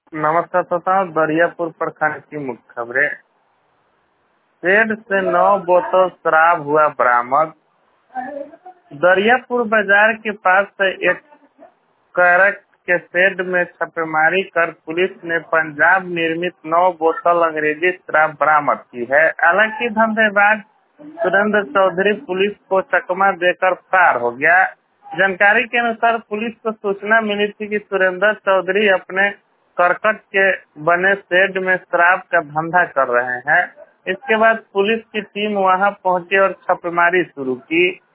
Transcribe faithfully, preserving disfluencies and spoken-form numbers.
नमस्कार श्रोताओं, दरियापुर प्रखंड की मुख्य खबरें। शेड से नौ बोतल शराब हुआ बरामद। दरियापुर बाजार के पास से एक कैरेट के शेड में छापेमारी कर पुलिस ने पंजाब निर्मित नौ बोतल अंग्रेजी शराब बरामद की है। हालांकि धंधेबाज सुरेंद्र चौधरी पुलिस को चकमा देकर फरार हो गया। जानकारी के अनुसार पुलिस को सूचना मिली थी कि सुरेंद्र चौधरी अपने करकट के बने शेड में शराब का धंधा कर रहे हैं। इसके बाद पुलिस की टीम वहां पहुंची और छापेमारी शुरू की।